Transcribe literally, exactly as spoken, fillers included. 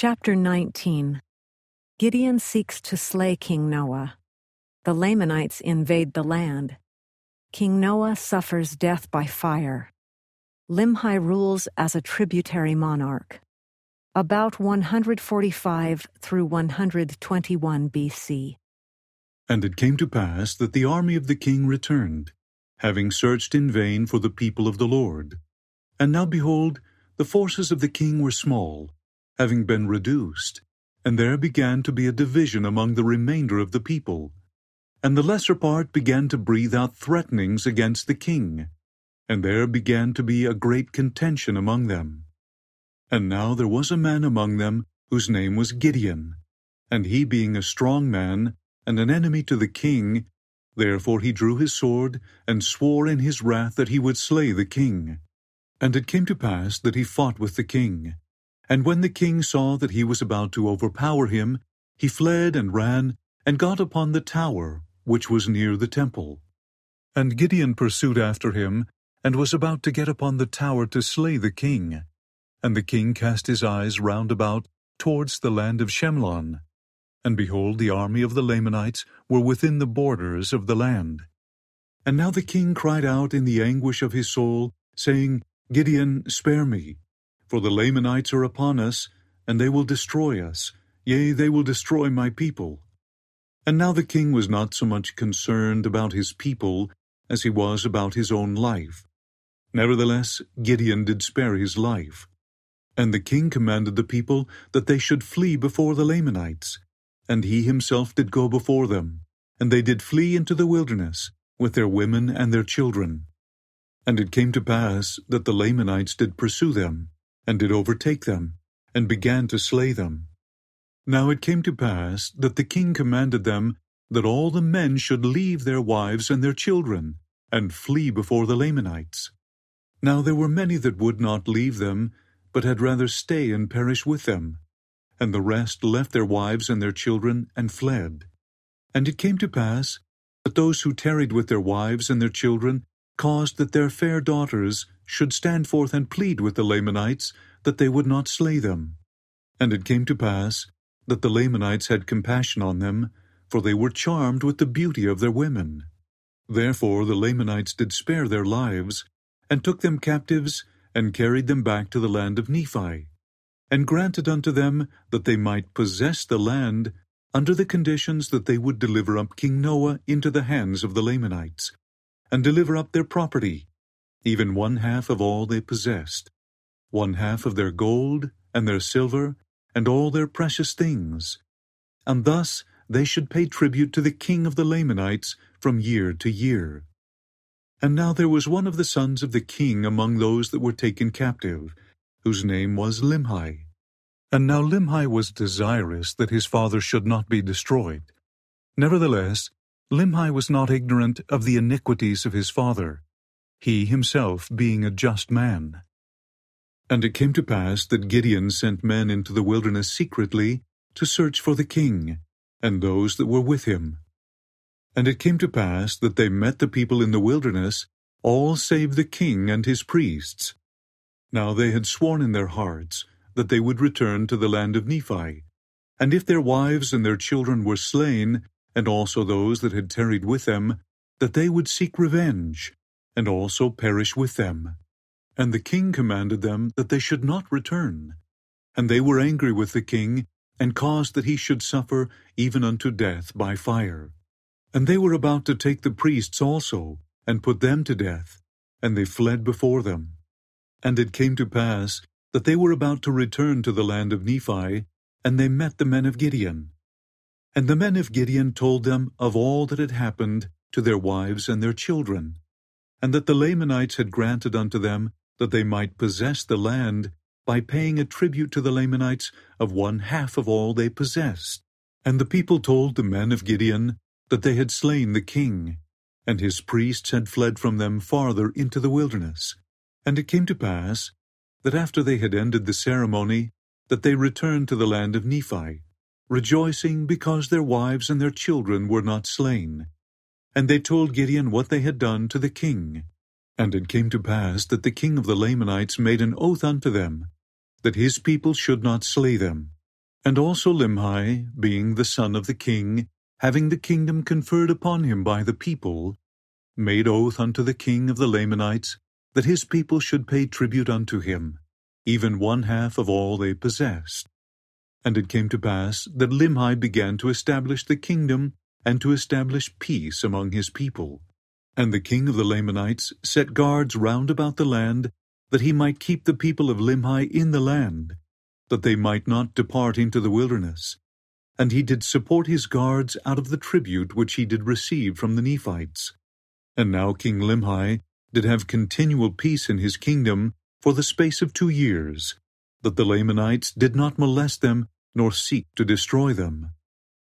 Chapter nineteen. Gideon seeks to slay King Noah. The Lamanites invade the land. King Noah suffers death by fire. Limhi rules as a tributary monarch. About one forty-five through one twenty-one B C. And it came to pass that the army of the king returned, having searched in vain for the people of the Lord. And now behold, the forces of the king were small, having been reduced, and there began to be a division among the remainder of the people. And the lesser part began to breathe out threatenings against the king, and there began to be a great contention among them. And now there was a man among them whose name was Gideon, and he being a strong man and an enemy to the king, therefore he drew his sword and swore in his wrath that he would slay the king. And it came to pass that he fought with the king. And when the king saw that he was about to overpower him, he fled and ran, and got upon the tower, which was near the temple. And Gideon pursued after him, and was about to get upon the tower to slay the king. And the king cast his eyes round about towards the land of Shemlon. And behold, the army of the Lamanites were within the borders of the land. And now the king cried out in the anguish of his soul, saying, Gideon, spare me, for the Lamanites are upon us, and they will destroy us, yea, they will destroy my people. And now the king was not so much concerned about his people as he was about his own life. Nevertheless, Gideon did spare his life. And the king commanded the people that they should flee before the Lamanites. And he himself did go before them, and they did flee into the wilderness, with their women and their children. And it came to pass that the Lamanites did pursue them, and did overtake them, and began to slay them. Now it came to pass that the king commanded them that all the men should leave their wives and their children, and flee before the Lamanites. Now there were many that would not leave them, but had rather stay and perish with them. And the rest left their wives and their children, and fled. And it came to pass that those who tarried with their wives and their children caused that their fair daughters should stand forth and plead with the Lamanites that they would not slay them. And it came to pass that the Lamanites had compassion on them, for they were charmed with the beauty of their women. Therefore the Lamanites did spare their lives, and took them captives, and carried them back to the land of Nephi, and granted unto them that they might possess the land, under the conditions that they would deliver up King Noah into the hands of the Lamanites, and deliver up their property, even one half of all they possessed, one half of their gold, and their silver, and all their precious things. And thus they should pay tribute to the king of the Lamanites from year to year. And now there was one of the sons of the king among those that were taken captive, whose name was Limhi. And now Limhi was desirous that his father should not be destroyed. Nevertheless, Limhi was not ignorant of the iniquities of his father, he himself being a just man. And it came to pass that Gideon sent men into the wilderness secretly to search for the king, and those that were with him. And it came to pass that they met the people in the wilderness, all save the king and his priests. Now they had sworn in their hearts that they would return to the land of Nephi, and if their wives and their children were slain, and also those that had tarried with them, that they would seek revenge, and also perish with them. And the king commanded them that they should not return. And they were angry with the king, and caused that he should suffer even unto death by fire. And they were about to take the priests also, and put them to death, and they fled before them. And it came to pass that they were about to return to the land of Nephi, and they met the men of Gideon. And the men of Gideon told them of all that had happened to their wives and their children, and that the Lamanites had granted unto them that they might possess the land by paying a tribute to the Lamanites of one half of all they possessed. And the people told the men of Gideon that they had slain the king, and his priests had fled from them farther into the wilderness. And it came to pass that after they had ended the ceremony, that they returned to the land of Nephi, rejoicing because their wives and their children were not slain. And they told Gideon what they had done to the king. And it came to pass that the king of the Lamanites made an oath unto them, that his people should not slay them, And also Limhi, being the son of the king, having the kingdom conferred upon him by the people, made oath unto the king of the Lamanites that his people should pay tribute unto him, even one half of all they possessed. And it came to pass that Limhi began to establish the kingdom and to establish peace among his people. And the king of the Lamanites set guards round about the land, that he might keep the people of Limhi in the land, that they might not depart into the wilderness. And he did support his guards out of the tribute which he did receive from the Nephites. And now King Limhi did have continual peace in his kingdom for the space of two years, that the Lamanites did not molest them, nor seek to destroy them.